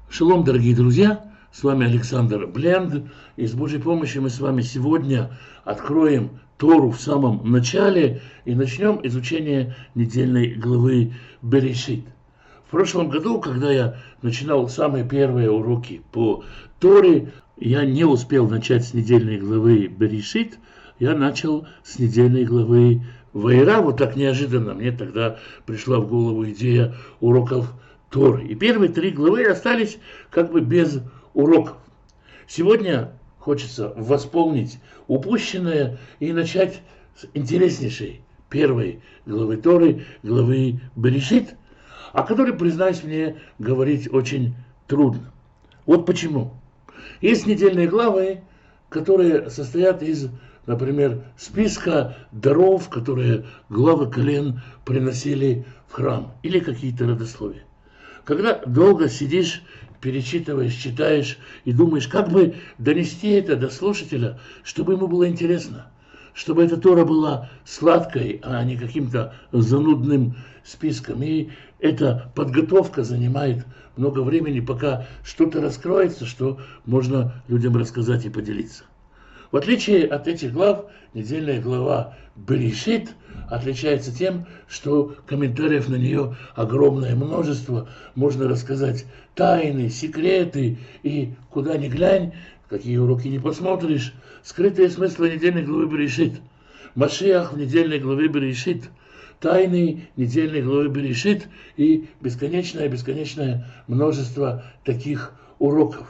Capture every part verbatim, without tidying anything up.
Шалом, дорогие друзья! С вами Александр Бленд. И с Божьей помощью мы с вами сегодня откроем Тору в самом начале и начнем изучение недельной главы Берешит. В прошлом году, когда я начинал самые первые уроки по Торе, я не успел начать с недельной главы Берешит, я начал с недельной главы Ваира. Вот так неожиданно мне тогда пришла в голову идея уроков Торы. И первые три главы остались как бы без уроков. Сегодня хочется восполнить упущенное и начать с интереснейшей первой главы Торы, главы Берешит, о которой, признаюсь мне, говорить очень трудно. Вот почему. Есть недельные главы, которые состоят из, например, списка даров, которые главы колен приносили в храм, или какие-то родословия. Когда долго сидишь, перечитываешь, читаешь и думаешь, как бы донести это до слушателя, чтобы ему было интересно, чтобы эта Тора была сладкой, а не каким-то занудным списком. И эта подготовка занимает много времени, пока что-то раскроется, что можно людям рассказать и поделиться. В отличие от этих глав, недельная глава Берешит отличается тем, что комментариев на нее огромное множество. Можно рассказать тайны, секреты и куда ни глянь, какие уроки не посмотришь, скрытые смыслы недельной главы Берешит. Машиах в недельной главе Берешит, тайны недельной главы Берешит и бесконечное-бесконечное множество таких уроков.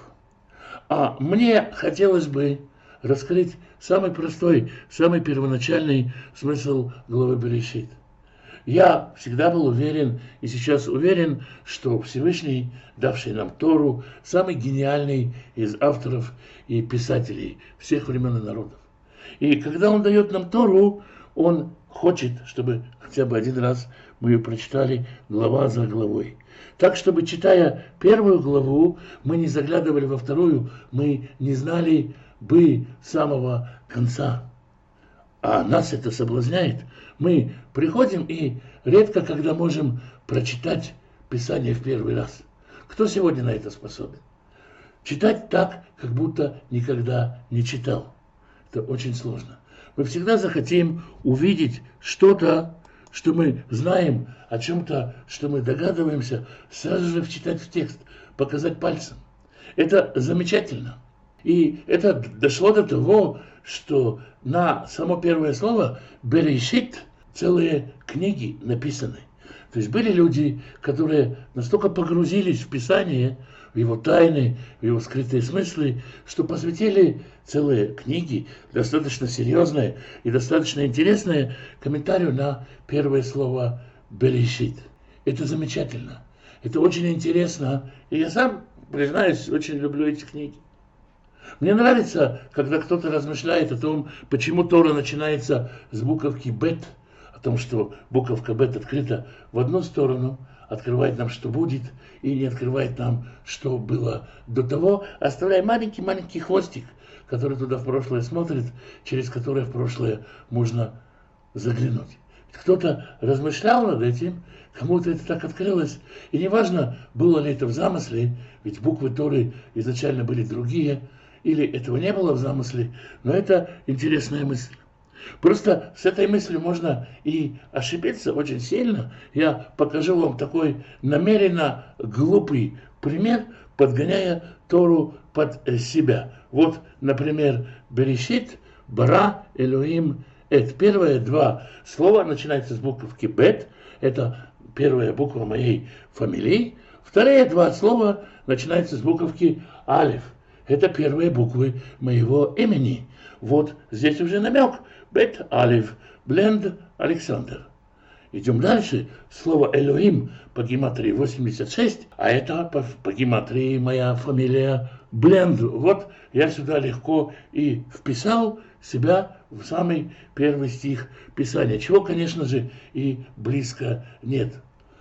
А мне хотелось бы раскрыть самый простой, самый первоначальный смысл главы Берешит. Я всегда был уверен, и сейчас уверен, что Всевышний, давший нам Тору, самый гениальный из авторов и писателей всех времен и народов. И когда Он дает нам Тору, Он хочет, чтобы хотя бы один раз мы ее прочитали глава за главой. Так, чтобы, читая первую главу, мы не заглядывали во вторую, мы не знали бы самого конца. А нас это соблазняет. Мы приходим и редко когда можем прочитать Писание в первый раз. Кто сегодня на это способен? Читать так, как будто никогда не читал. Это очень сложно. Мы всегда захотим увидеть что-то, что мы знаем, о чем-то, что мы догадываемся, сразу же вчитать в текст, показать пальцем. Это замечательно. И это дошло до того, что на само первое слово «Берешит» целые книги написаны. То есть были люди, которые настолько погрузились в Писание, в его тайны, в его скрытые смыслы, что посвятили целые книги, достаточно серьезные и достаточно интересные, комментарию на первое слово «Берешит». Это замечательно, это очень интересно, и я сам, признаюсь, очень люблю эти книги. Мне нравится, когда кто-то размышляет о том, почему Тора начинается с буковки «бет», о том, что буковка «бет» открыта в одну сторону, открывает нам, что будет, и не открывает нам, что было до того, оставляя маленький-маленький хвостик, который туда в прошлое смотрит, через который в прошлое можно заглянуть. Кто-то размышлял над этим, кому-то это так открылось, и неважно, было ли это в замысле, ведь буквы Торы изначально были другие, или этого не было в замысле, но это интересная мысль. Просто с этой мыслью можно и ошибиться очень сильно. Я покажу вам такой намеренно глупый пример, подгоняя Тору под себя. Вот, например, Берешит, Бара, Элоим, Эт. Первые два слова начинаются с буковки Бет. Это первая буква моей фамилии. Вторые два слова начинаются с буковки Алеф. Это первые буквы моего имени. Вот здесь уже намек. Бет Алеф, Бленд Александр. Идем дальше. Слово Элоим по гематрии восемьдесят шесть, а это по, по гематрии моя фамилия Бленд. Вот я сюда легко и вписал себя в самый первый стих Писания, чего, конечно же, и близко нет.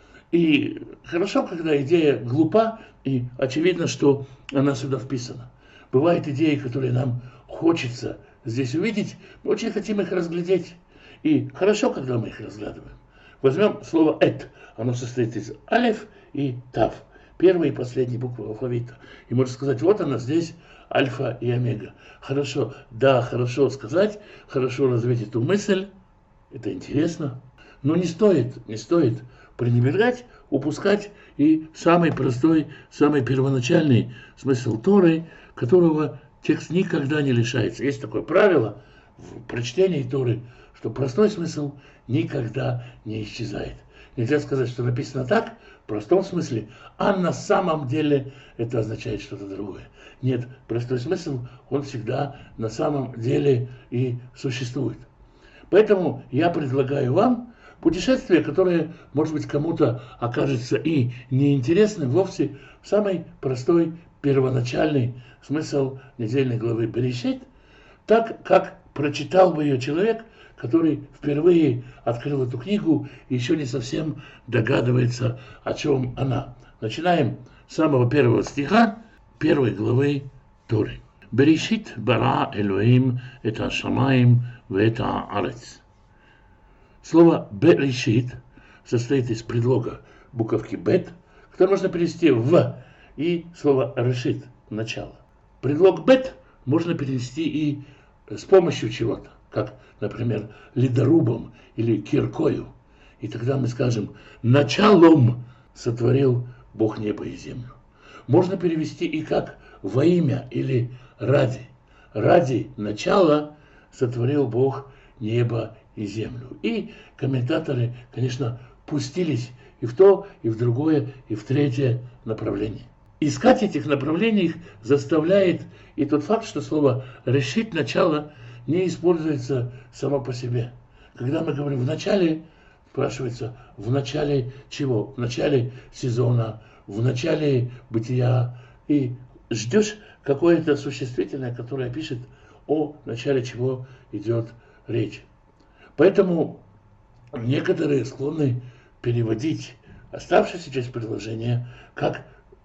И хорошо, когда идея глупа, и очевидно, что она сюда вписана. Бывают идеи, которые нам хочется здесь увидеть, мы очень хотим их разглядеть. И хорошо, когда мы их разглядываем. Возьмем слово «эт». Оно состоит из «алеф» и «тав». первая и последняя буква алфавита. И можно сказать, вот она здесь, альфа и омега. Хорошо, да, хорошо сказать, хорошо развить эту мысль, это интересно, но не стоит, не стоит пренебрегать, упускать и самый простой, самый первоначальный смысл Торы, которого текст никогда не лишается. Есть такое правило в прочтении Торы, что простой смысл никогда не исчезает. Нельзя сказать, что написано так, в простом смысле, а на самом деле это означает что-то другое. Нет, простой смысл, он всегда на самом деле и существует. Поэтому я предлагаю вам путешествие, которое, может быть, кому-то окажется и неинтересным вовсе, в самый простой, первоначальный смысл недельной главы Берешит, так как прочитал бы ее человек, который впервые открыл эту книгу и еще не совсем догадывается, о чем она. Начинаем с самого первого стиха первой главы Торы. Берешит бара Элоим это шамаим вета арец. Слово берешит состоит из предлога буковки бет, который можно перевести в, и слово решит начало. Предлог бет можно перевести и с помощью чего-то, как, например, ледорубом или киркою. И тогда мы скажем, началом сотворил Бог небо и землю. Можно перевести и как во имя или ради. Ради начала сотворил Бог небо и землю. И комментаторы, конечно, пустились и в то, и в другое, и в третье направление. Искать этих направлений их заставляет и тот факт, что слово «решить начало» не используется само по себе. Когда мы говорим «в начале», спрашивается «в начале чего?» В начале сезона, в начале бытия. И ждешь какое-то существительное, которое пишет о начале чего идет речь. Поэтому некоторые склонны переводить оставшуюся часть предложения как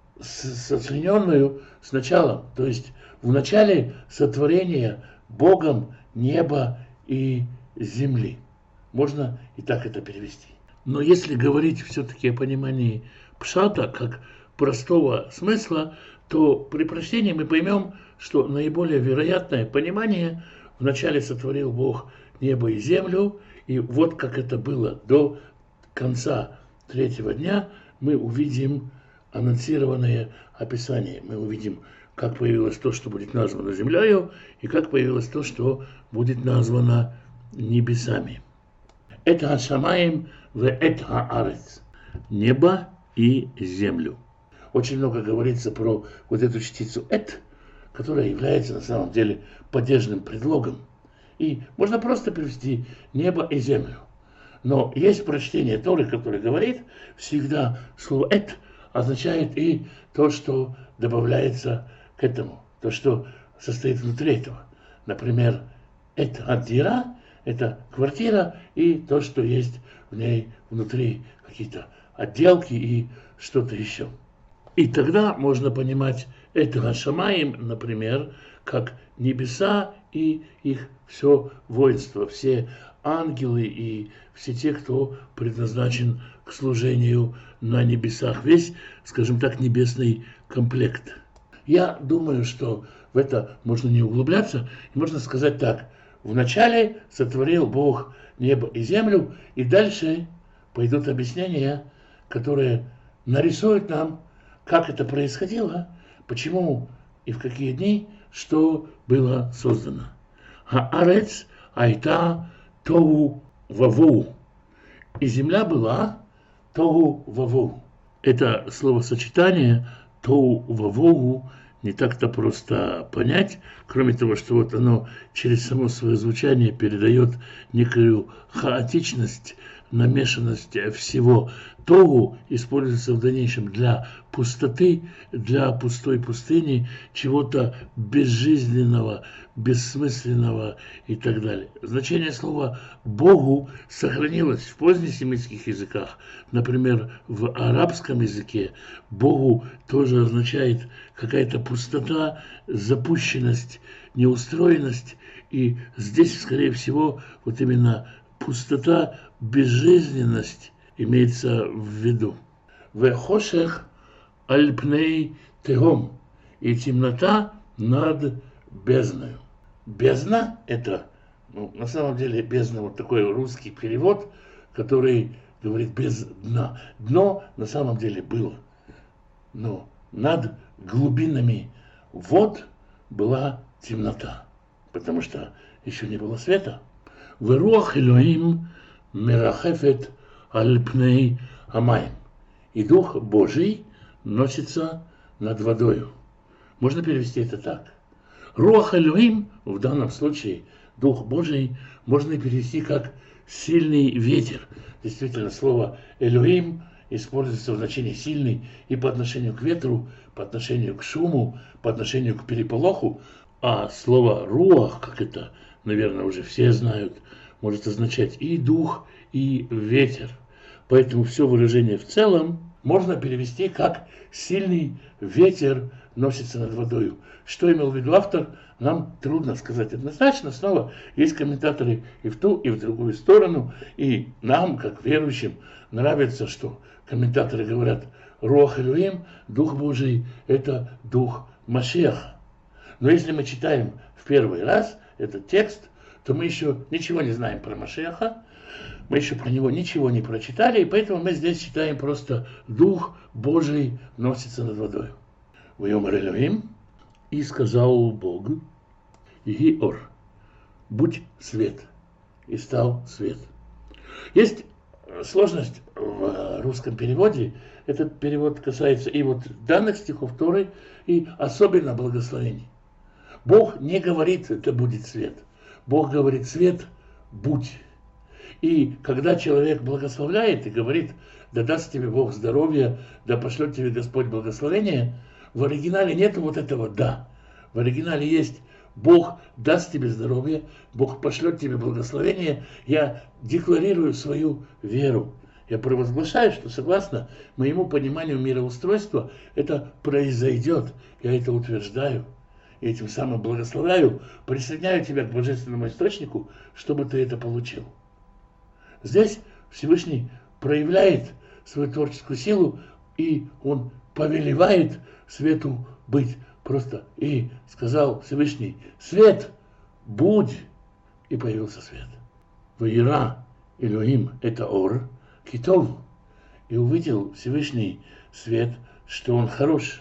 соединенную с началом. То есть в начале сотворения Богом неба и земли. Можно и так это перевести. Но если говорить все-таки о понимании пшата как простого смысла, то при прочтении мы поймем, что наиболее вероятное понимание: вначале сотворил Бог небо и землю, и вот как это было до конца третьего дня, мы увидим анонсированное описание. Мы увидим, как появилось то, что будет названо землею, и как появилось то, что будет названо небесами. Это ашамаим в эт аарец. Небо и землю. Очень много говорится про вот эту частицу эт, которая является на самом деле падежным предлогом. И можно просто перевести небо и землю. Но есть прочтение Торы, которое говорит, всегда слово эт означает и то, что добавляется к этому, то, что состоит внутри этого. Например, эт аддира – это квартира и то, что есть в ней внутри, какие-то отделки и что-то еще. И тогда можно понимать это шамаим, например, как небеса и их все воинство, все ангелы и все те, кто предназначен к служению на небесах, весь, скажем так, небесный комплект. Я думаю, что в это можно не углубляться, и можно сказать так: вначале сотворил Бог небо и землю, и дальше пойдут объяснения, которые нарисуют нам, как это происходило, почему и в какие дни, что было создано. Хаарец айта тоу ваву. И земля была тоу ваву. Это словосочетание тоу ваву не так-то просто понять, кроме того, что вот оно через само свое звучание передает некую хаотичность, намешанность всего. Тогу используется в дальнейшем для пустоты, для пустой пустыни, чего-то безжизненного, бессмысленного и так далее. Значение слова «Богу» сохранилось в позднесемитских языках. Например, в арабском языке «Богу» тоже означает какая-то пустота, запущенность, неустроенность. И здесь, скорее всего, вот именно пустота, безжизненность имеется в виду. Вехошех альпней тегом, и темнота над бездною. Бездна – это, ну, на самом деле, бездна, вот такой русский перевод, который говорит без дна. Дно на самом деле было, но над глубинами вод была темнота, потому что еще не было света. Веруах Элоим мерахефет аль пней амаим. И Дух Божий носится над водою. Можно перевести это так. Руах Элоим, в данном случае Дух Божий, можно перевести как сильный ветер. Действительно, слово Элоим используется в значении сильный и по отношению к ветру, по отношению к шуму, по отношению к переполоху. А слово руах, как это, наверное, уже все знают, может означать и дух, и ветер. Поэтому все выражение в целом можно перевести как «сильный ветер носится над водою». Что имел в виду автор, нам трудно сказать однозначно. Снова есть комментаторы и в ту, и в другую сторону. И нам, как верующим, нравится, что комментаторы говорят «Руах Элоим», Дух Божий – это Дух Машиаха. Но если мы читаем в первый раз этот текст, то мы еще ничего не знаем про Машиаха, мы еще про него ничего не прочитали, и поэтому мы здесь читаем просто «Дух Божий носится над водой». «Вайомар Элоим», и сказал Бог, «Иги ор», будь свет, и стал свет. Есть сложность в русском переводе. Этот перевод касается и вот данных стихов Торы, и особенно благословений. Бог не говорит «да будет свет». Бог говорит «свет, будь». И когда человек благословляет и говорит «да даст тебе Бог здоровья, да пошлет тебе Господь благословение», в оригинале нет вот этого «да». В оригинале есть «Бог даст тебе здоровье, Бог пошлет тебе благословение». Я декларирую свою веру. Я провозглашаю, что согласно моему пониманию мироустройства это произойдет. Я это утверждаю. И этим самым благословляю, присоединяю тебя к божественному источнику, чтобы ты это получил. Здесь Всевышний проявляет свою творческую силу, и он повелевает свету быть просто. И сказал Всевышний: свет, будь, и появился свет. Ваира Элоим — это ор, китов, и увидел Всевышний свет, что он хорош.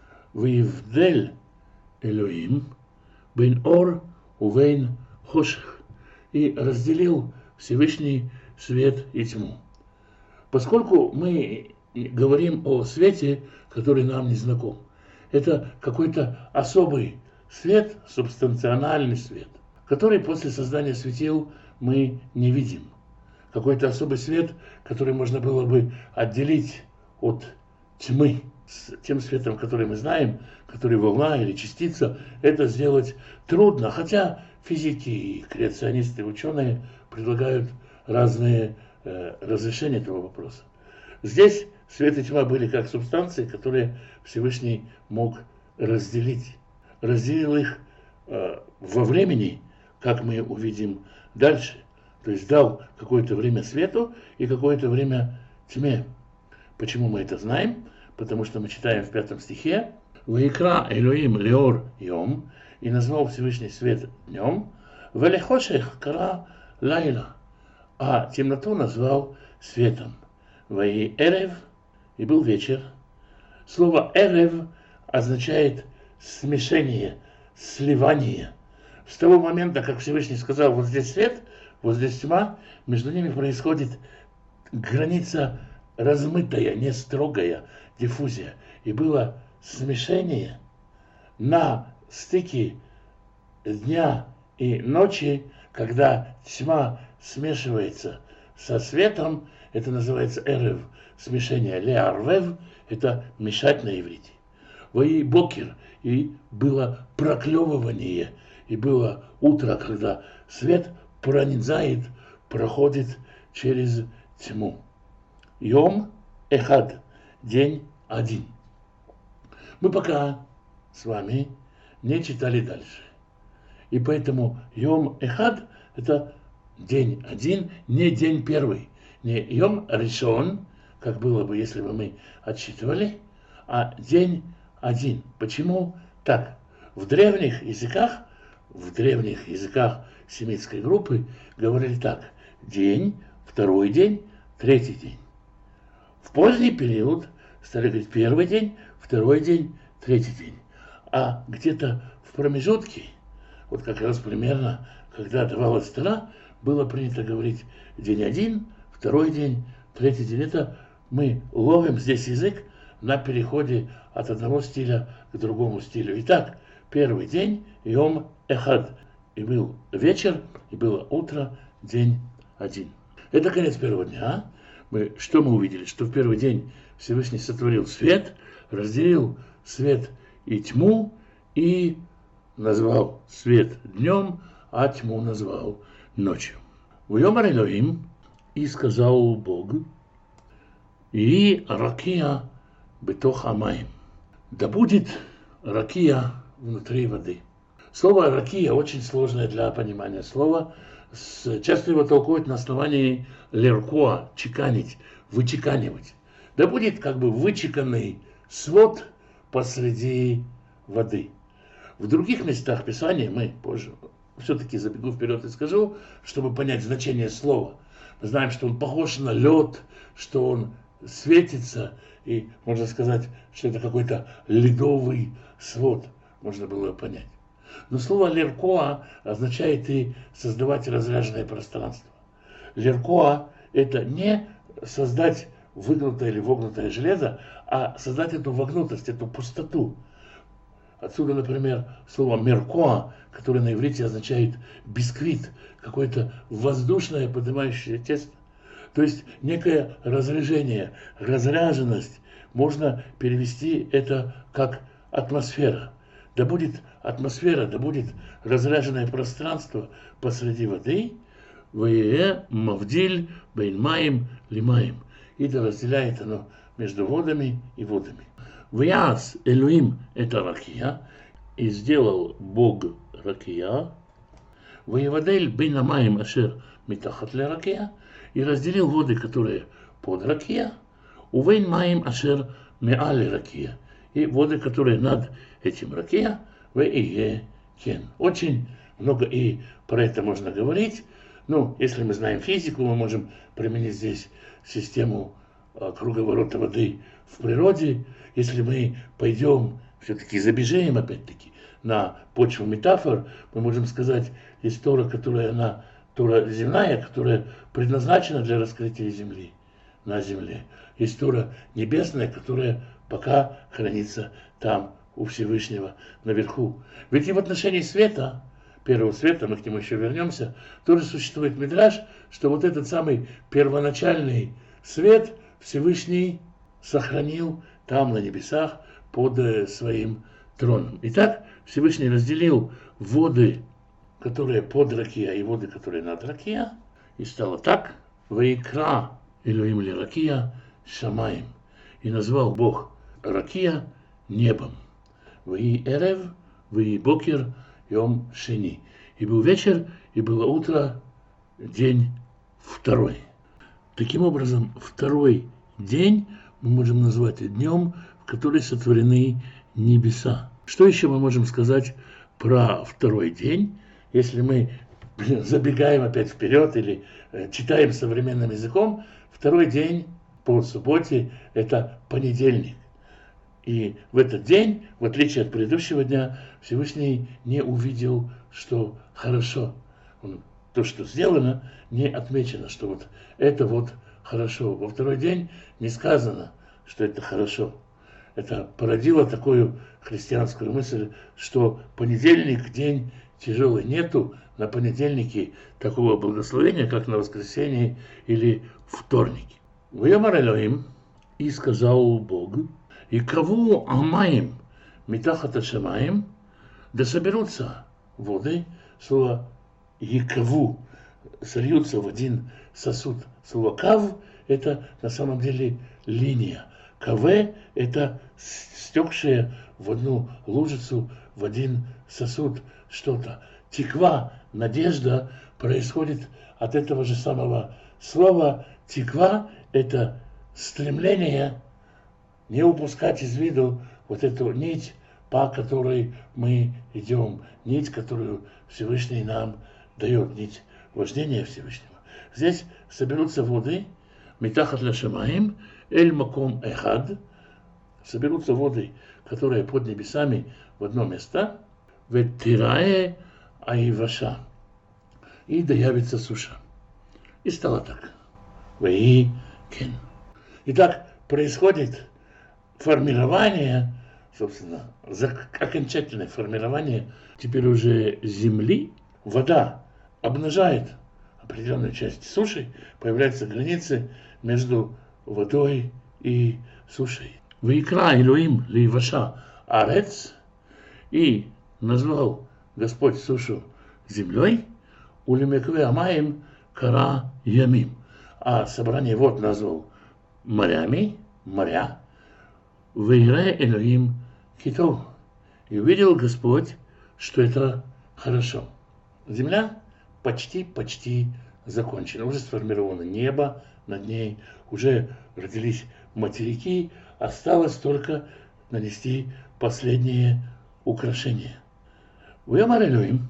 Ваивдель Элоим бен ор увейн хоших, и разделил Всевышний свет и тьму. Поскольку мы говорим о свете, который нам не знаком, это какой-то особый свет, субстанциональный свет, который после создания светил мы не видим. Какой-то особый свет, который можно было бы отделить от тьмы. С тем светом, который мы знаем, который волна или частица, это сделать трудно. Хотя физики и креационисты, ученые предлагают разные э, разрешения этого вопроса. Здесь свет и тьма были как субстанции, которые Всевышний мог разделить. Разделил их э, во времени, как мы увидим дальше. То есть дал какое-то время свету и какое-то время тьме. Почему мы это знаем? Потому что мы читаем в пятом стихе: «Ваикра Элоим леор йом», и назвал Всевышний свет днем, «Велехошех кара лайла», а темноту назвал светом. «Ваи эрев», и был вечер. Слово «эрев» означает смешение, сливание. С того момента, как Всевышний сказал: вот здесь свет, вот здесь тьма, между ними происходит граница размытая, не строгая, диффузия. И было смешение на стыке дня и ночи, когда тьма смешивается со светом. Это называется эрев, смешение. Леарвев — это мешать на иврите. Ваи бокер, и было проклевывание, и было утро, когда свет пронизает, проходит через тьму. Йом эхад, день один. Мы пока с вами не читали дальше. И поэтому Йом эхад — это день один, не день первый. Не Йом решон, как было бы, если бы мы отсчитывали, а день один. Почему так? В древних языках, в древних языках семитской группы говорили так: день, второй день, третий день. В поздний период стали говорить первый день, второй день, третий день. А где-то в промежутке, вот как раз примерно, когда давалась Тора, было принято говорить день один, второй день, третий день. Это мы ловим здесь язык на переходе от одного стиля к другому стилю. Итак, первый день, Йом Эхад. И был вечер, и было утро, день один. Это конец первого дня. Мы, что мы увидели? Что в первый день Всевышний сотворил свет, разделил свет и тьму, и назвал свет днем, а тьму назвал ночью. Вайомар Элохим, и сказал Бог, и ракия бетох амаим. Да будет ракия внутри воды. Слово ракия очень сложное для понимания слова. Часто его толкуют на основании леркоа, чеканить, вычеканивать. Да будет как бы вычеканный свод посреди воды. В других местах Писания, мы позже все-таки забегу вперед и скажу, чтобы понять значение слова. Мы знаем, что он похож на лед, что он светится, и можно сказать, что это какой-то ледовый свод, можно было его понять. Но слово леркоа означает и создавать разряженное пространство. Леркоа – это не создать выгнутое или вогнутое железо, а создать эту вогнутость, эту пустоту. Отсюда, например, слово меркоа, которое на иврите означает бисквит, какое-то воздушное поднимающее тесто. То есть некое разряжение, разряженность. Можно перевести это как атмосфера. Да будет атмосфера, да будет разряженное пространство посреди воды. Вае мавдиль бейн маим лимаим. И да разделяет оно между водами и водами. Вяз Элюим это ракия, и сделал Бог ракия. Воевадель бейн амаим ашер митахат ле ракия, и разделил воды, которые под ракия. Увейн маим ашер меали ракия, и воды, которые над этим ракия, в ие кен. Очень много и про это можно говорить. Ну, если мы знаем физику, мы можем применить здесь систему а, круговорота воды в природе. Если мы пойдем, все-таки забежим опять-таки на почву метафор, мы можем сказать, есть Тора, которая она, Тора земная, которая предназначена для раскрытия земли на земле. Есть Тора небесная, которая пока хранится там, у Всевышнего, наверху. Ведь и в отношении света, первого света, мы к нему еще вернемся, тоже существует мидраш, что вот этот самый первоначальный свет Всевышний сохранил там, на небесах, под своим троном. Итак, Всевышний разделил воды, которые под ракия, и воды, которые над ракия, и стало так: «Ваикра Элоим ли ракия шамаем», и назвал Бог ракия небом. «Ваи эрев, ваи бокер, йом шени». И был вечер, и было утро, день второй. Таким образом, второй день мы можем назвать днем, в который сотворены небеса. Что еще мы можем сказать про второй день, если мы забегаем опять вперед или э, читаем современным языком? Второй день по субботе – это понедельник. И в этот день, в отличие от предыдущего дня, Всевышний не увидел, что хорошо. Он, то, что сделано, не отмечено, что вот это вот хорошо. Во второй день не сказано, что это хорошо. Это породило такую христианскую мысль, что понедельник – день тяжелый. Нету на понедельнике такого благословения, как на воскресенье или вторнике. «Вайомар Элохим, и сказал Бог, и каву амаим митахат ашамаим, да соберутся воды», слово «якаву», сольются в один сосуд. Слово «кав» – это на самом деле линия. «Каве» – это стекшее в одну лужицу, в один сосуд что-то. «Тиква», надежда, происходит от этого же самого слова. «Тиква» – это стремление не упускать из виду вот эту нить, по которой мы идем, нить, которую Всевышний нам дает, нить вождения Всевышнего. Здесь соберутся воды, Митахат ля-шамаим, эль маком эхад, соберутся воды, которые под небесами в одно место, ветирае аиваша, и доявится суша. И стало так. Ваи кен. Итак, происходит формирование, собственно, окончательное формирование теперь уже земли. Вода обнажает определенную часть суши, появляются границы между водой и сушей. Ваикра Элоим лейваша арец, и назвал Господь сушу землей, улемекве амаем кара ямим, а собрание вод назвал морями, моря. Ваире Элоим китов, и увидел Господь, что это хорошо. Земля почти-почти закончена. Уже сформировано небо над ней, уже родились материки, осталось только нанести последние украшения. Вемар Элоим,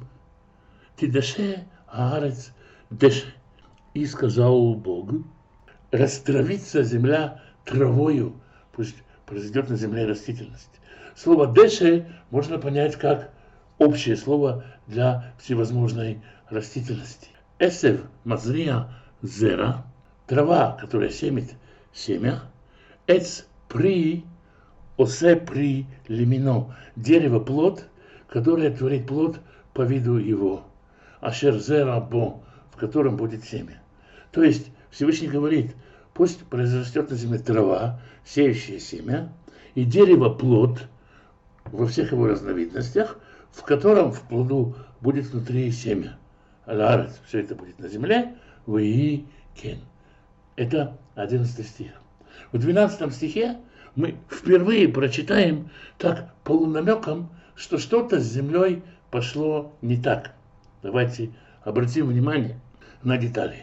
тидаше аарец деше, и сказал Бог, растравится земля травою, пусть произойдет на земле растительность. Слово деше можно понять как общее слово для всевозможной растительности. Эсев мазрия зера, трава, которая семит семя. Эц при осе при лимино, дерево плод, которое творит плод по виду его. Ашер зера бо, в котором будет семя. То есть Всевышний говорит, пусть произрастет на земле трава, сеющая семя, и дерево плод во всех его разновидностях, в котором в плоду будет внутри семя. Аларец, все это будет на земле, ваи кен. Это одиннадцатый стих. В двенадцатом стихе мы впервые прочитаем так полунамеком, что что-то с землей пошло не так. Давайте обратим внимание на детали.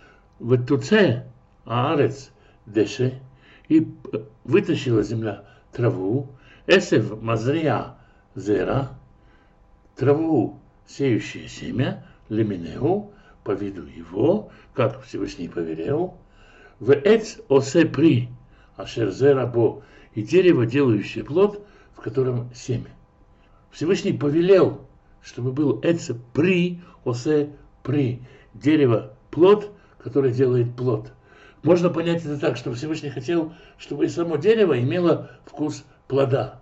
В туце аарец деше, и вытащила земля траву, эсев мазрия зера, траву, сеющее семя, леминеу, по виду его, как Всевышний повелел, в эц осе при, ашер зера бо, и дерево, делающее плод, в котором семя. Всевышний повелел, чтобы был эц при, осе при, дерево, плод, которое делает плод. Можно понять это так, что Всевышний хотел, чтобы и само дерево имело вкус плода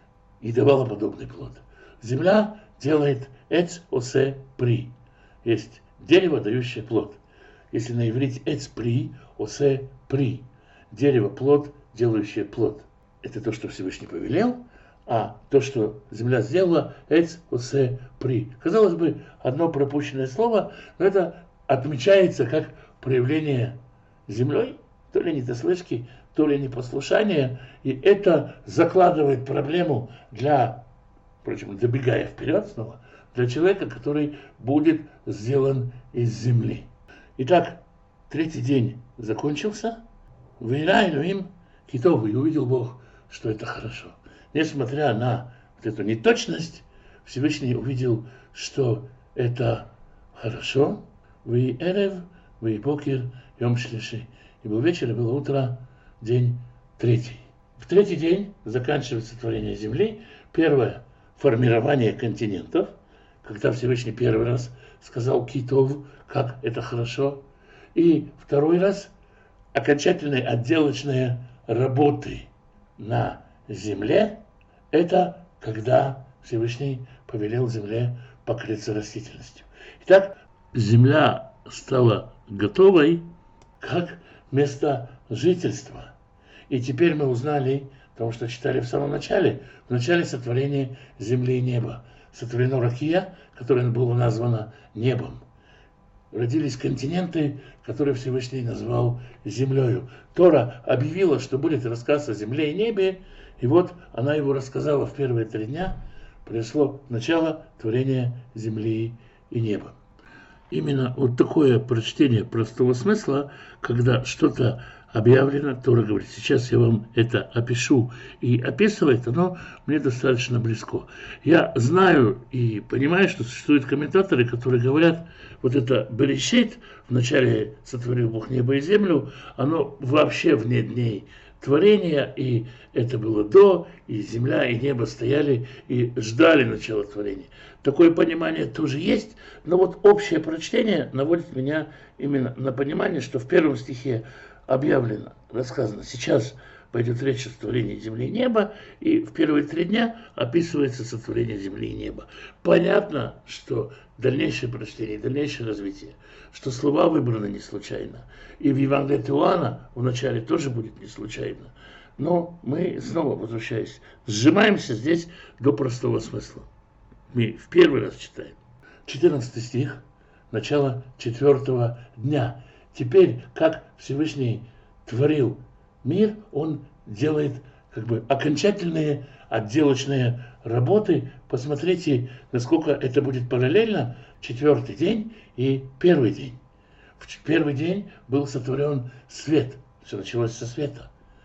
и давало подобный плод. Земля делает эц осе при. Есть дерево, дающее плод. Если на иврите эц при, осе при. Дерево, плод, делающее плод. Это то, что Всевышний повелел, а то, что земля сделала, эц осе при. Казалось бы, одно пропущенное слово, но это отмечается как проявление землей, то ли недослышки, то ли непослушания, и это закладывает проблему для, впрочем, добегая вперед снова, для человека, который будет сделан из земли. Итак, третий день закончился, вейра Элоим китов, и увидел Бог, что это хорошо. Несмотря на вот эту неточность, Всевышний увидел, что это хорошо. Вей эрев, вей бокер, йом шлиши. И был вечер, и было утро, день третий. В третий день заканчивается творение земли. Первое – формирование континентов, когда Всевышний первый раз сказал китов, как это хорошо. И второй раз – окончательные отделочные работы на земле. Это когда Всевышний повелел земле покрыться растительностью. Итак, земля стала готовой как место жительства. И теперь мы узнали, потому что читали в самом начале, в начале сотворения земли и неба. Сотворено Ракия, которое было названо небом. Родились континенты, которые Всевышний назвал землею. Тора объявила, что будет рассказ о земле и небе, и вот она его рассказала в первые три дня. Произошло начало творения земли и неба. Именно вот такое прочтение простого смысла, когда что-то объявлено, Тора говорит, сейчас я вам это опишу, и описывает оно мне достаточно близко. Я знаю и понимаю, что существуют комментаторы, которые говорят, вот это Берешит, вначале сотворил Бог небо и землю, оно вообще вне дней творения, и это было до, и земля, и небо стояли и ждали начала творения. Такое понимание тоже есть, но вот общее прочтение наводит меня именно на понимание, что в первом стихе объявлено, рассказано, сейчас пойдет речь о сотворении земли и неба, и в первые три дня описывается сотворение земли и неба. Понятно, что дальнейшее прочтение, дальнейшее развитие, что слова выбраны не случайно, и в Евангелии от Иоанна в начале тоже будет не случайно. Но мы снова, возвращаясь, сжимаемся здесь до простого смысла. Мы в первый раз читаем. четырнадцатый стих, начало четвертого дня. Теперь, как Всевышний творил мир, он делает как бы окончательные отделочные работы. Посмотрите, насколько это будет параллельно. Четвертый день и первый день. В первый день был сотворен свет. Все началось со света.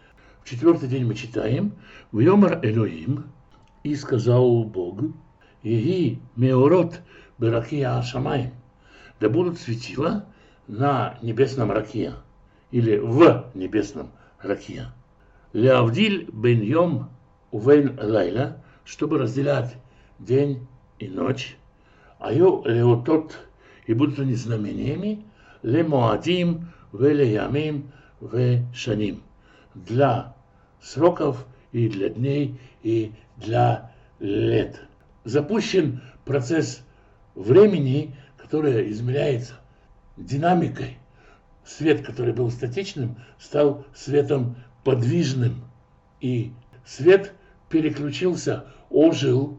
В четвертый день мы читаем «Вьомар Элоим» и сказал Бог «Еги меорот беракия ашамаим» да будут светила на небесном ракия, или в небесном ракия. Леавдиль бен йом увен лайла, чтобы разделять день и ночь. Айо леотот, и будут они знамениями, ле моадим, ве ле ямим, ве шаним. Для сроков и для дней и для лет. Запущен процесс времени, который измеряется динамикой. Свет, который был статичным, стал светом подвижным. И свет переключился, ожил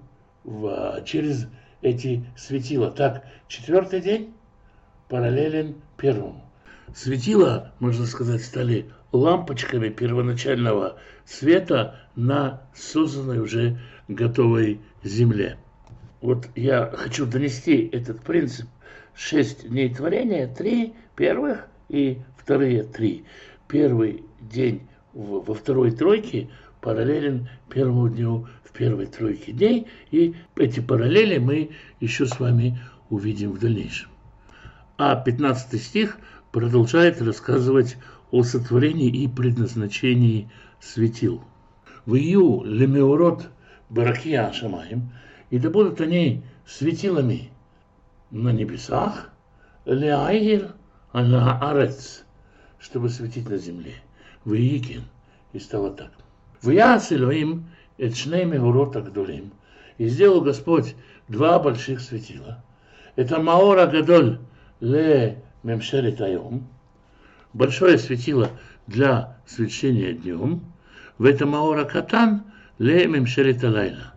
в, через эти светила. Так, четвертый день параллелен первому. Светила, можно сказать, стали лампочками первоначального света на созданной уже готовой земле. Вот я хочу донести этот принцип. Шесть дней творения, три первых и вторые три. Первый день в, во второй тройке параллелен первому дню в первой тройке дней. И эти параллели мы еще с вами увидим в дальнейшем. А пятнадцатый стих продолжает рассказывать о сотворении и предназначении светил. «Вию лемеурот баракия шамаим, и да будут они светилами на небесах, леаир ана арец, чтобы светить на земле. Виикин». И стало так. «Вияс Элоим эт шней меурот агдолим». И сделал Господь два больших светила. Это маора гадоль ле мемшерет айом, большое светило для свечения днем, в этом маора катан ле мемшерет алайла,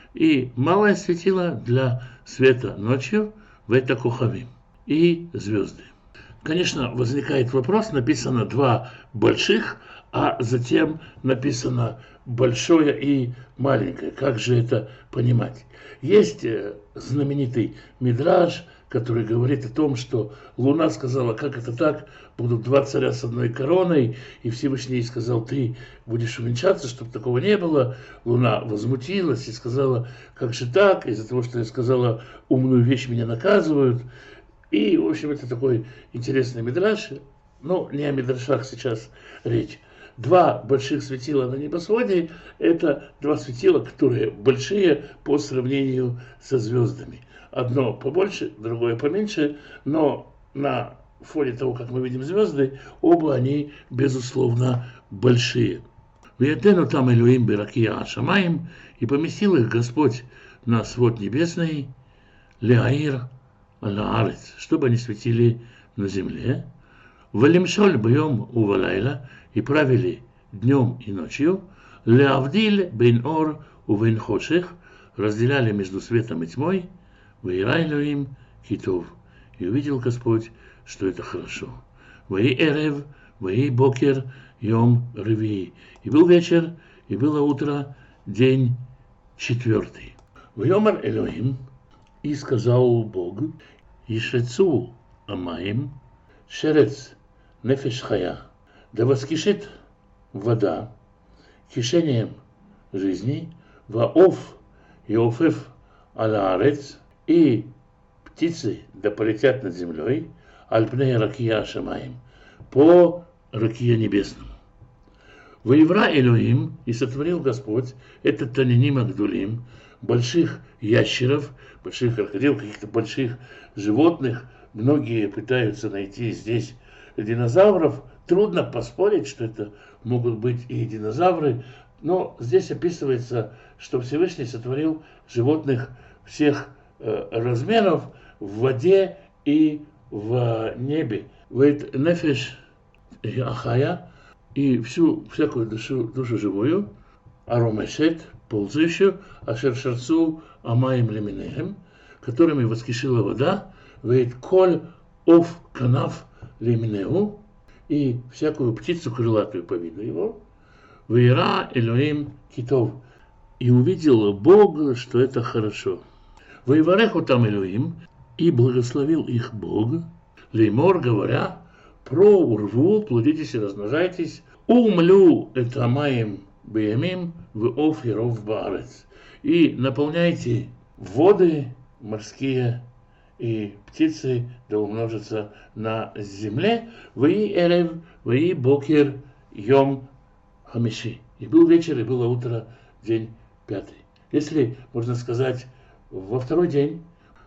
и малое светило для света ночью, в это кухавим, и звезды. Конечно, возникает вопрос, написано два больших, а затем написано большое и маленькое. Как же это понимать? Есть знаменитый мидраш, который говорит о том, что Луна сказала, как это так, будут два царя с одной короной, и Всевышний сказал, ты будешь увенчаться, чтобы такого не было. Луна возмутилась и сказала, как же так, из-за того, что я сказала умную вещь, меня наказывают. И, в общем, это такой интересный мидраш, но не о мидрашах сейчас речь. Два больших светила на небосводе – это два светила, которые большие по сравнению со звездами. Одно побольше, другое поменьше, но на фоне того, как мы видим звезды, оба они, безусловно, большие. «Виятену там Элоим беракия ашамаим», и поместил их Господь на свод небесный, леаир алаарец, чтобы они светили на земле, валимшоль бьем увалайла, и правили днем и ночью, леавдиль бейн ор увейн хошех, разделяли между светом и тьмой, вейрайлоим китов, и увидел Господь, что это хорошо. Вей эрев, вей бокер, йом ревии. И был вечер, и было утро, день четвертый. Вьомар Элоим, и сказал Бог, Ишецу амаим, шерец нефеш хая, Да воскишит вода кишением жизни, ваоф иофеф алаарец, и птицы да полетят над землей, альпней ракия шамаим, по ракия небесному. Воевра Элоим, и сотворил Господь, это таниним агдулим, больших ящеров, больших крокодилов, каких-то больших животных. Многие пытаются найти здесь динозавров. Трудно поспорить, что это могут быть и динозавры, но здесь описывается, что Всевышний сотворил животных всех э, размеров в воде и в небе. Вейт нефеш ахая, и всю всякую душу, душу живую, аромешет, ползающую, ашер шарцу амаим леминехем, которыми воскишила вода, вейт коль ов канав леминеху, и всякую птицу крылатую по виду его, вейра Элоим китов, и увидел Бог, что это хорошо. Вейвареху там Элоим, и благословил их Бог, леймор, говоря, про урву, плодитесь и размножайтесь, умлю это маем беямим в оф и ров баарец, и наполняйте воды морские, и птицы да умножатся на земле, ваи эрев, ваи бокер, йом хамиши. И был вечер, и было утро, день пятый. Если, можно сказать, во второй день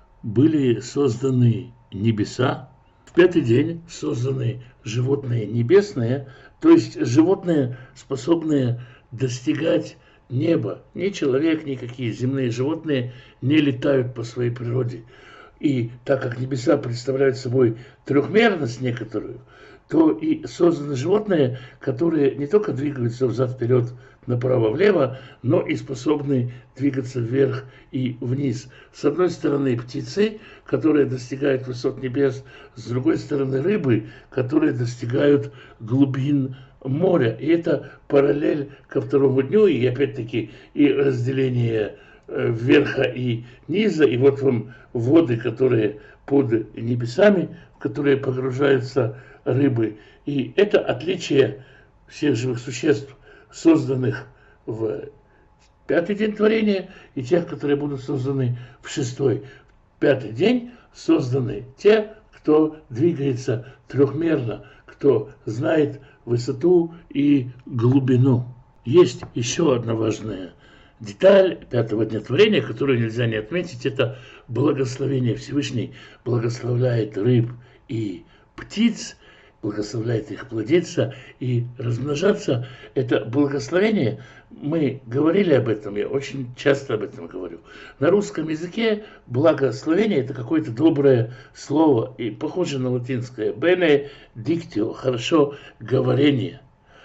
были созданы небеса, в пятый день созданы животные небесные, то есть животные, способные достигать неба. Ни человек, никакие земные животные не летают по своей природе. И так как небеса представляют собой трехмерность некоторую, то и созданы животные, которые не только двигаются взад-вперед, направо-влево, но и способны двигаться вверх и вниз. С одной стороны птицы, которые достигают высот небес, с другой стороны рыбы, которые достигают глубин моря. И это параллель ко второму дню, и опять-таки и разделение верха и низа, и вот вам воды, которые под небесами, в которые погружаются рыбы. И это отличие всех живых существ, созданных в пятый день творения, и тех, которые будут созданы в шестой. В пятый день созданы те, кто двигается трехмерно, кто знает высоту и глубину. Есть еще одна важная деталь пятого дня творения, которую нельзя не отметить, это благословение. Всевышний благословляет рыб и птиц, благословляет их плодиться и размножаться. Это благословение, мы говорили об этом, я очень часто об этом говорю. На русском языке благословение — это какое-то доброе слово, и похоже на латинское «bene dictio», хорошо говорение.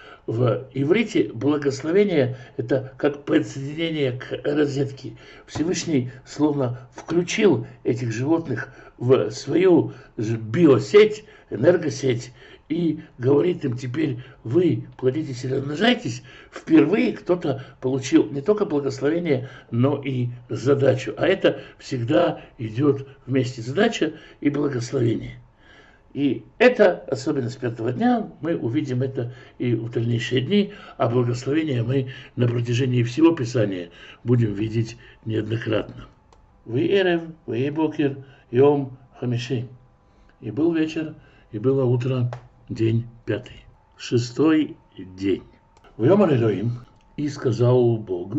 В иврите благословение – это как подсоединение к розетке. Всевышний словно включил этих животных в свою биосеть, энергосеть, и говорит им: теперь вы плодитесь и размножайтесь. Впервые кто-то получил не только благословение, но и задачу. А это всегда идет вместе: задача и благословение. И это особенность пятого дня, мы увидим это и в дальнейшие дни, а благословение мы на протяжении всего Писания будем видеть неоднократно. Вейерев, вейбокер, йом хамиши. И был вечер, и было утро, день пятый. Шестой день. Вьомар Элоим, и сказал Бог: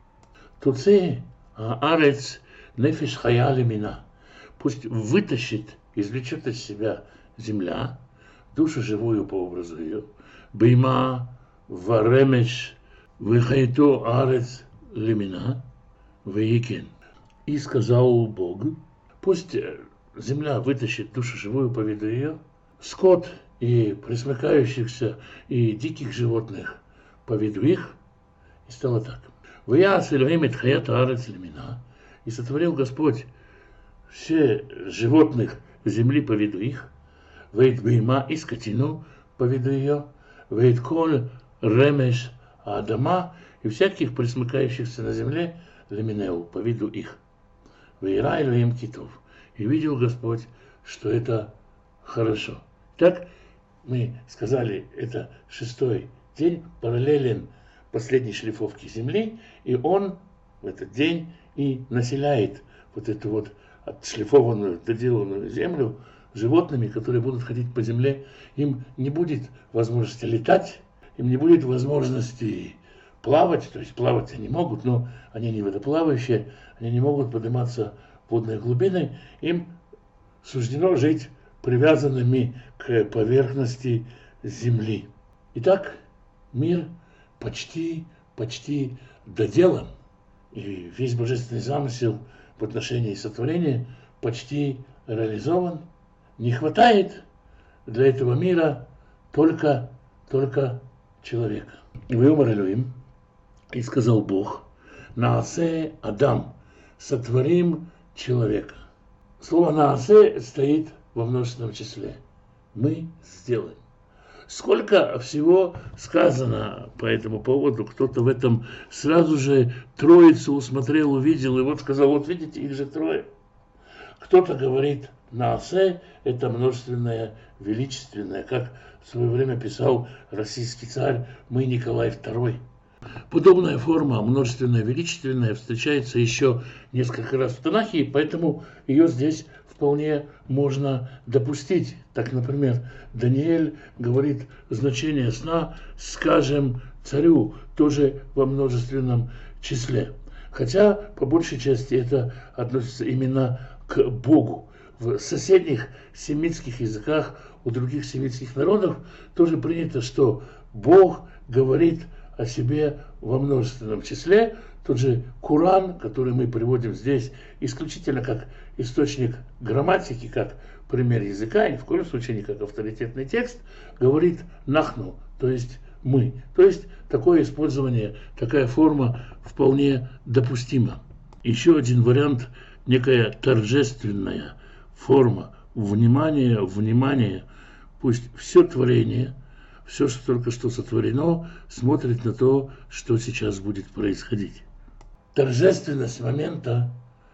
Туци аарец нефиш хая лемина. Пусть вытащит, извлечет из себя земля душу живую по образу ее. Бейма варемеш вехайто арец лемина веикен. И сказал Бог: пусть земля вытащит душу живую по виду ее, скот и пресмыкающихся и диких животных по виду их. И стало так. Ваяс Элоим эт хаят арец лемина. И сотворил Господь все животных земли по виду их, вейт бейма и скотину по виду ее, вейт коль ремеш адама и всяких пресмыкающихся на земле леминеу по виду их. Вейра Элоим китов. И видел Господь, что это хорошо. Так, мы сказали, это шестой день, параллелен последней шлифовке земли, и он в этот день и населяет вот эту вот отшлифованную, доделанную землю животными, которые будут ходить по земле. Им не будет возможности летать, им не будет возможности плавать, то есть плавать они могут, но они не водоплавающие, они не могут подниматься в водные глубины, им суждено жить привязанными к поверхности земли. Итак, мир почти, почти доделан, и весь божественный замысел в отношении сотворения почти реализован. Не хватает для этого мира только, только человека. «Веомар Элоим, и сказал Бог, Наасе Адам, сотворим человека». Слово «Наасе» стоит во множественном числе. Мы сделаем. Сколько всего сказано по этому поводу, кто-то в этом сразу же троицу усмотрел, увидел, и вот сказал, вот видите, их же трое. Кто-то говорит, Наасе – это множественное, величественное, как в свое время писал российский царь, мы Николай второй. Подобная форма, множественное, величественное, встречается еще несколько раз в Танахе, и поэтому ее здесь вполне можно допустить. Так, например, Даниэль говорит значение сна «скажем царю», тоже во множественном числе. Хотя, по большей части, это относится именно к Богу. В соседних семитских языках, у других семитских народов тоже принято, что Бог говорит о себе во множественном числе. Тот же Коран, который мы приводим здесь исключительно как источник грамматики, как пример языка, и ни в коем случае не как авторитетный текст, говорит «нахну», то есть «мы». То есть такое использование, такая форма вполне допустима. Еще один вариант, некая торжественная форма внимания, внимания, пусть все творение, все, что только что сотворено, смотрит на то, что сейчас будет происходить. Торжественность момента,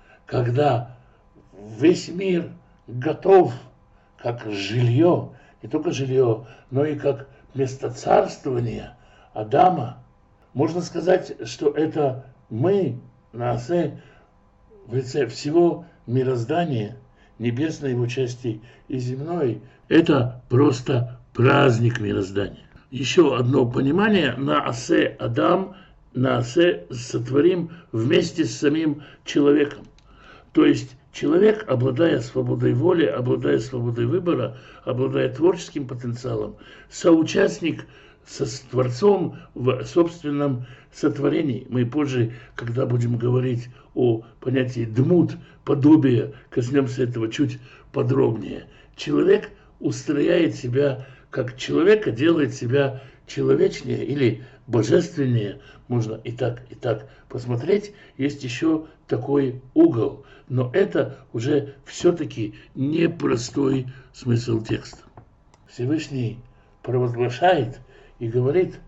когда весь мир готов как жилье, не только жилье, но и как место царствования Адама. Можно сказать, что это мы, Наасе, в лице всего мироздания, небесной его части и земной, это просто праздник мироздания. Еще одно понимание, Наасе Адам, Наасе сотворим вместе с самим человеком. То есть человек, обладая свободой воли, обладая свободой выбора, обладая творческим потенциалом, соучастник со Творцом в собственном сотворении. Мы позже, когда будем говорить о понятии «дмут», подобие, коснемся этого чуть подробнее. Человек устрояет себя как человека, делает себя человечнее или божественнее. Можно и так, и так посмотреть. Есть еще такой угол. Но это уже все-таки непростой смысл текста. Всевышний провозглашает и говорит: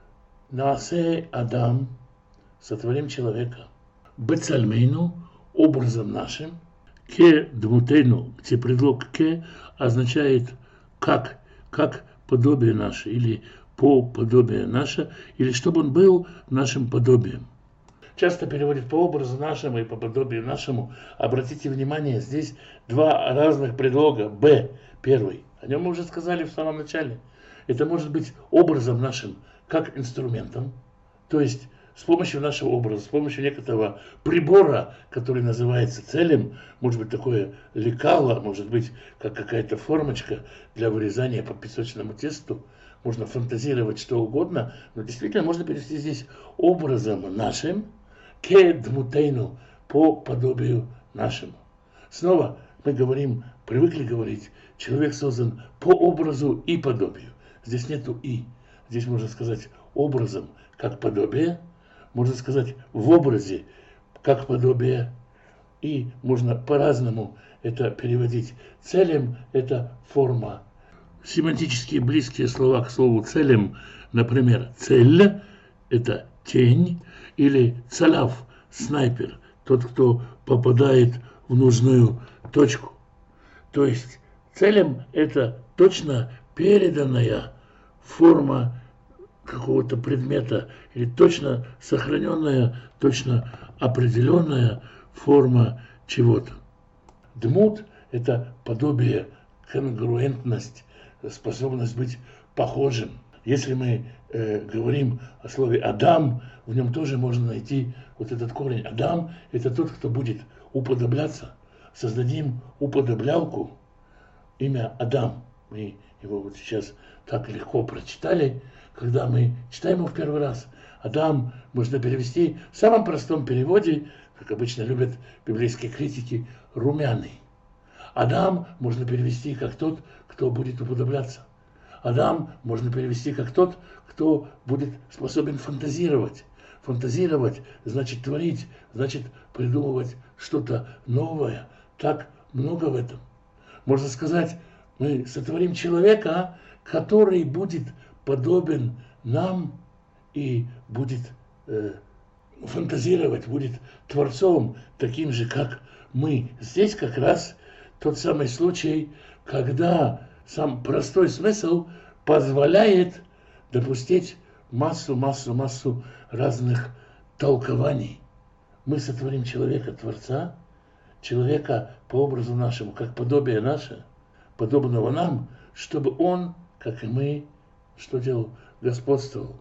«Наасе Адам, сотворим человека, бецальмейну, образом нашим, ке дмутейну», где предлог «ке» означает «как», как подобие наше, или по подобие наше, или чтобы он был нашим подобием. Часто переводит по образу нашему и по подобию нашему. Обратите внимание, здесь два разных предлога. «Б» первый. О нем мы уже сказали в самом начале. Это может быть образом нашим, как инструментом. То есть с помощью нашего образа, с помощью некоторого прибора, который называется целем, может быть такое лекало, может быть как какая-то формочка для вырезания по песочному тесту. Можно фантазировать что угодно, но действительно можно перевести здесь образом нашим, ке дмутейну, по подобию нашему. Снова мы говорим, привыкли говорить, человек создан по образу и подобию. Здесь нету «и». Здесь можно сказать образом, как подобие, можно сказать в образе, как подобие, и можно по-разному это переводить. Целем – это форма. Семантически близкие слова к слову «целем», например, «цель» – это тень, или «цалав» – снайпер, тот, кто попадает в нужную точку. То есть целем – это точно переданная форма какого-то предмета или точно сохраненная, точно определенная форма чего-то. Дмут – это подобие, конгруентность, способность быть похожим. Если мы э, говорим о слове «Адам», в нем тоже можно найти вот этот корень. Адам – это тот, кто будет уподобляться. Создадим уподоблялку, имя Адам. Мы его вот сейчас так легко прочитали, когда мы читаем его в первый раз. Адам можно перевести в самом простом переводе, как обычно любят библейские критики, румяный. Адам можно перевести как тот, кто будет уподобляться. Адам можно перевести как тот, кто будет способен фантазировать. Фантазировать значит творить, значит придумывать что-то новое. Так много в этом. Можно сказать, мы сотворим человека, который будет подобен нам и будет э, фантазировать, будет творцом, таким же, как мы. Здесь как раз тот самый случай, когда сам простой смысл позволяет допустить массу, массу, массу разных толкований. Мы сотворим человека, Творца, человека по образу нашему, как подобие наше, подобного нам, чтобы он, как и мы, что делал? Господствовал.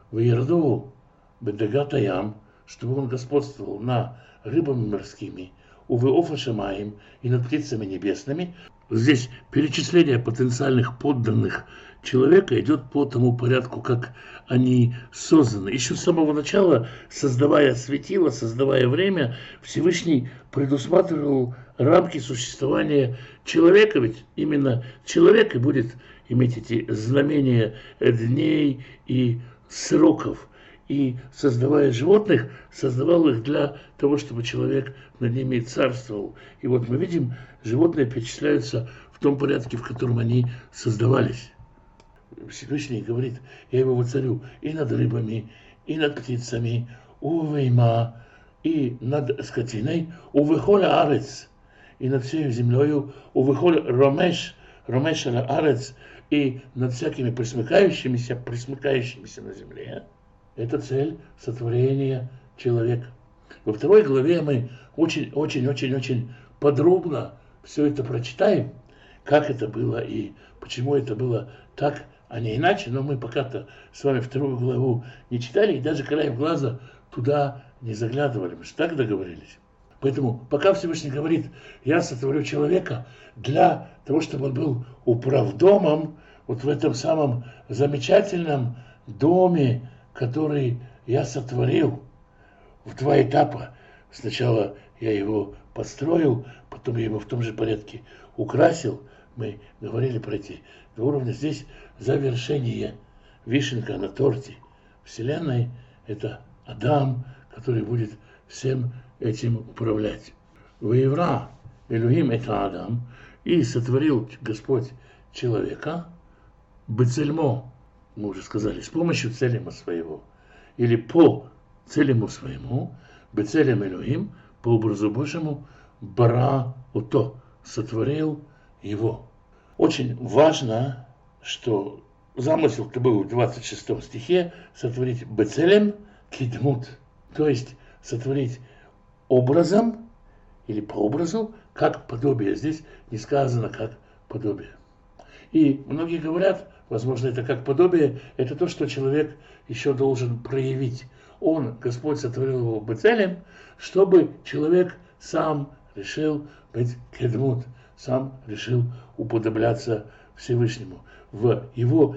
Ваерду бедагат аям, чтобы он господствовал на рыбами морскими, увеофа шамаим и над птицами небесными. Здесь перечисление потенциальных подданных человека идет по тому порядку, как они созданы. Еще с самого начала, создавая светило, создавая время, Всевышний предусматривал рамки существования человека, ведь именно человек и будет иметь эти знамения дней и сроков. И, создавая животных, создавал их для того, чтобы человек над ними царствовал. И вот мы видим, животные перечисляются в том порядке, в котором они создавались. Всевышний говорит, я его воцарю и над рыбами, и над птицами, увейма, и над скотиной, увехоля арец, и над всей землею, увехоля ромеш, ромешера арец, и над всякими присмыкающимися, присмыкающимися на земле. Это цель сотворения человека. Во второй главе мы очень-очень-очень-очень подробно все это прочитаем, как это было и почему это было так, а не иначе. Но мы пока-то с вами вторую главу не читали и даже краем глаза туда не заглядывали. Мы же так договорились. Поэтому пока Всевышний говорит, я сотворю человека для того, чтобы он был управдомом вот в этом самом замечательном доме, который я сотворил в два этапа. Сначала я его построил, потом я его в том же порядке украсил. Мы говорили про эти два уровня. Здесь завершение, вишенка на торте Вселенной. Это Адам, который будет всем этим управлять. Ваевра Элюхим это Адам, и сотворил Господь человека, бецельмо, мы уже сказали, с помощью целема своего, или по целему своему, бецелем Элюхим, по образу Божьему, бара ото, сотворил его. Очень важно, что замысел-то был в двадцать шестом стихе, сотворить бецелем кидмут, то есть сотворить образом или по образу, как подобие. Здесь не сказано как подобие. И многие говорят, возможно, это как подобие, это то, что человек еще должен проявить. Он, Господь, сотворил его бецелем, чтобы человек сам решил быть кедмут, сам решил уподобляться Всевышнему. В его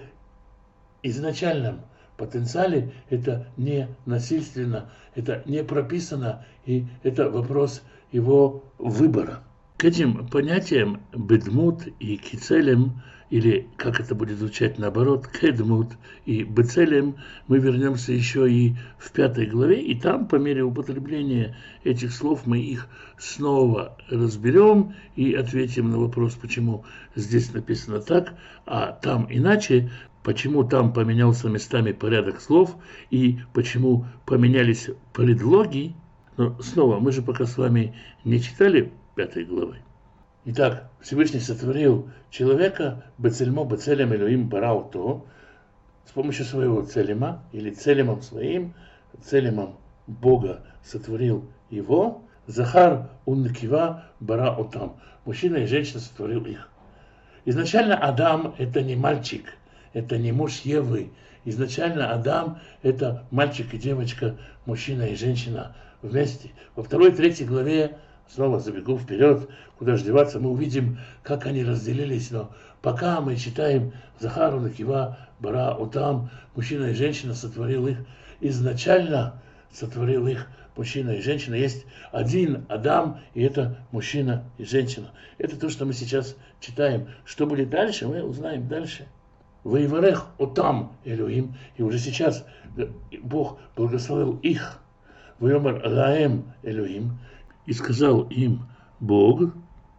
изначальном потенциале это не насильственно, это не прописано, и это вопрос его выбора. К этим понятиям бедмут и кицелем, или как это будет звучать наоборот, кедмут и бецелем, мы вернемся еще и в пятой главе, и там по мере употребления этих слов мы их снова разберем и ответим на вопрос, почему здесь написано так, а там иначе, почему там поменялся местами порядок слов и почему поменялись предлоги. Но снова, мы же пока с вами не читали пятой главы. Итак, Всевышний сотворил человека бецельмо бецелем Элоим барауто с помощью своего целема или целемом своим, целемом Бога сотворил его. Захар ункива бара отам. Мужчина и женщина сотворил их. Изначально Адам это не мальчик, это не муж Евы. Изначально Адам это мальчик и девочка, мужчина и женщина вместе. Во второй и третьей главе, снова забегу вперед, куда же деваться, мы увидим, как они разделились. Но пока мы читаем Захару Накива Бара Отам, мужчина и женщина сотворил их. Изначально сотворил их мужчина и женщина. Есть один Адам, и это мужчина и женщина. Это то, что мы сейчас читаем. Что будет дальше, мы узнаем дальше. Ваиварех Отам Элоим. И уже сейчас Бог благословил их. Ваимар Лаэм Элоим. И сказал им Бог: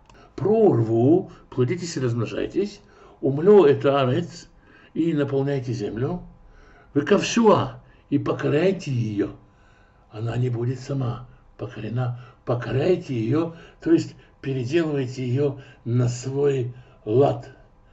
прорву, плодитесь и размножайтесь, умлю это арец, и наполняйте землю. Выкавшуа, и покоряйте ее. Она не будет сама покорена. Покоряйте ее, то есть переделывайте ее на свой лад.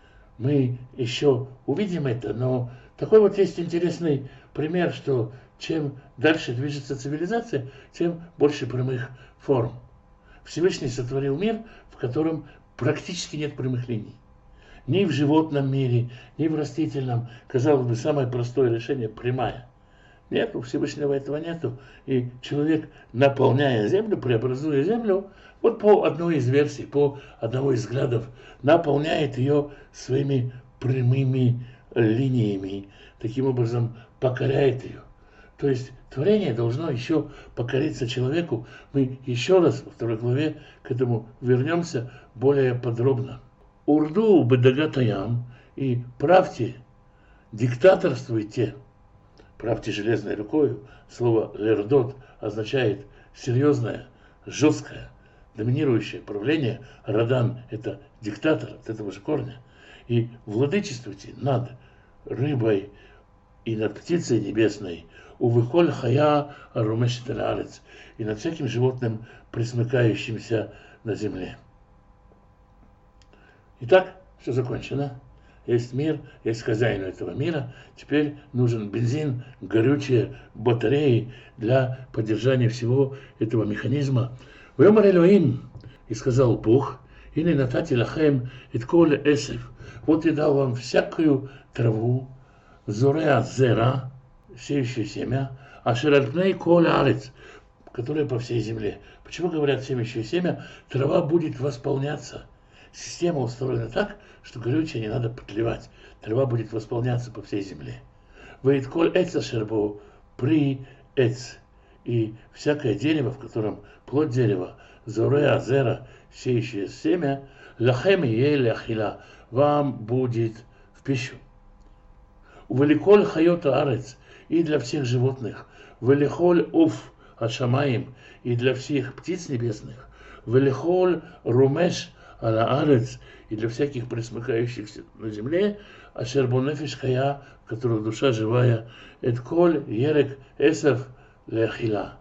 Мы еще увидим это, но такой вот есть интересный пример, что чем дальше движется цивилизация, тем больше прямых форм. Всевышний сотворил мир, в котором практически нет прямых линий. Ни в животном мире, ни в растительном. Казалось бы, самое простое решение – прямая. Нет, у Всевышнего этого нету. И человек, наполняя землю, преобразуя землю, вот по одной из версий, по одному из взглядов, наполняет ее своими прямыми линиями. Таким образом, покоряет ее. То есть творение должно еще покориться человеку. Мы еще раз во второй главе к этому вернемся более подробно. Урду бедагатаям, и правьте, диктаторствуйте. Правьте железной рукой. Слово лердот означает серьезное, жесткое, доминирующее правление. Радан – это диктатор от этого же корня. И владычествуйте над рыбой и над птицей небесной. Увыхоль хая румешет арец, и над всяким животным, пресмыкающимся на земле. Итак, все закончено. Есть мир, есть хозяин этого мира. Теперь нужен бензин, горючие, батареи для поддержания всего этого механизма. Вайомар Элоим, и сказал Бог: «Ине натати лахем эт коле эсев». Вот я дал вам всякую траву, зореа зера, сеющее семя, а шеральпней коле арец, которая по всей земле. Почему говорят семящее семя? Трава будет восполняться. Система устроена так, что горючее не надо подливать. Трава будет восполняться по всей земле. Вейт коль эца шербу при эц. И всякое дерево, в котором плод дерева, зореа зера, сеющее семя, лахем еле ахила, вам будет в пищу. Великоль хайота арец, и для всех животных. Велихоль уф ашамаим, и для всех птиц небесных. Велихоль румеш ала арец, и для всяких пресмыкающихся на земле. Ашербонефиш хая, в которых душа живая. Этколь ерек эсов лехила.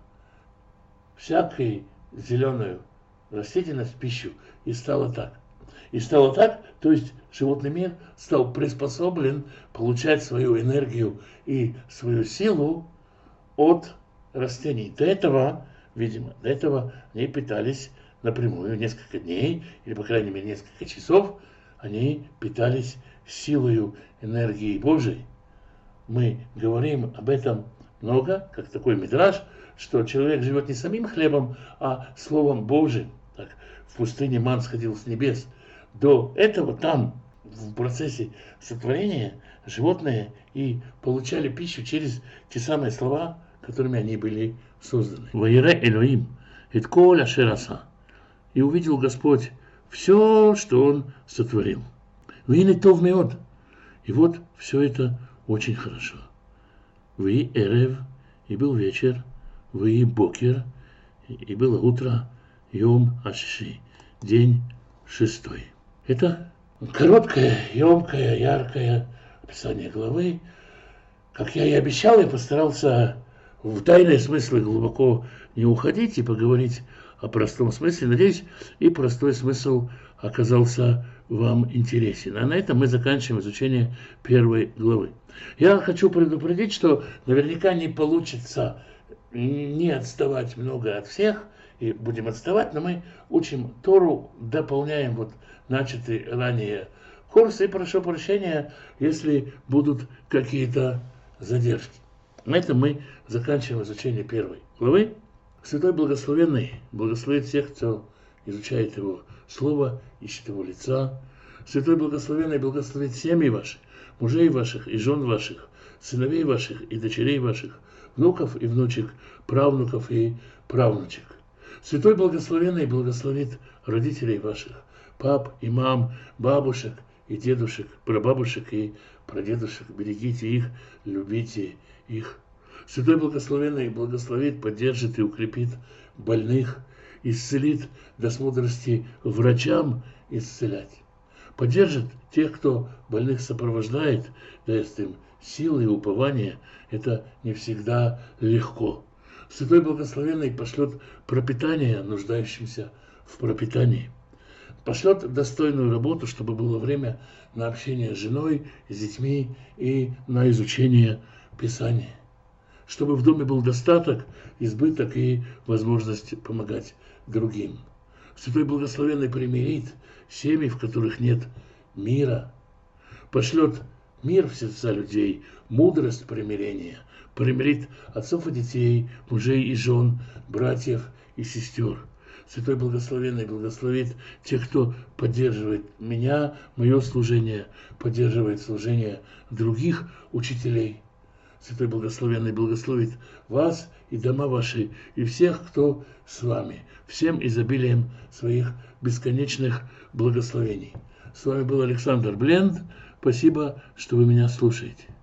Всякой зеленую растительность пищу. И стало так. И стало так, то есть животный мир стал приспособлен получать свою энергию и свою силу от растений. До этого, видимо, до этого они питались напрямую несколько дней, или, по крайней мере, несколько часов, они питались силою энергии Божией. Мы говорим об этом много, как такой мидраш, что человек живет не самим хлебом, а Словом Божиим. Так, в пустыне ман сходил с небес. До этого там, в процессе сотворения, животные и получали пищу через те самые слова, которыми они были созданы. «Ваире Элоим, эт коль ашер аса». И увидел Господь все, что Он сотворил. «Вине тов меод». И вот все это очень хорошо. «Ви эрев», и был вечер, «Ви бокер», и было утро, «Йом ашиши», день шестой. Это короткое, емкое, яркое описание главы. Как я и обещал, я постарался в тайные смыслы глубоко не уходить и поговорить о простом смысле. Надеюсь, и простой смысл оказался вам интересен. А на этом мы заканчиваем изучение первой главы. Я хочу предупредить, что наверняка не получится не отставать много от всех, и будем отставать, но мы учим Тору, дополняем вот начатый ранее курс, и прошу прощения, если будут какие-то задержки. На этом мы заканчиваем изучение первой главы. Святой Благословенный благословит всех, кто изучает Его Слово, ищет Его лица. Святой Благословенный благословит семьи ваших, мужей ваших и жен ваших, сыновей ваших и дочерей ваших, внуков и внучек, правнуков и правнучек. Святой Благословенный благословит родителей ваших, пап и мам, бабушек и дедушек, прабабушек и прадедушек. Берегите их, любите их. Святой Благословенный благословит, поддержит и укрепит больных, исцелит, даст мудрости врачам исцелять. Поддержит тех, кто больных сопровождает, даст им силы и упование. Это не всегда легко. Святой Благословенный пошлет пропитание нуждающимся в пропитании. Пошлет достойную работу, чтобы было время на общение с женой, с детьми и на изучение Писания. Чтобы в доме был достаток, избыток и возможность помогать другим. Святой Благословенный примирит семьи, в которых нет мира. Пошлет мир в сердца людей, мудрость примирения. Примирит отцов и детей, мужей и жен, братьев и сестер. Святой Благословенный благословит тех, кто поддерживает меня, мое служение, поддерживает служение других учителей. Святой Благословенный благословит вас и дома ваши, и всех, кто с вами, всем изобилием своих бесконечных благословений. С вами был Александр Бленд. Спасибо, что вы меня слушаете.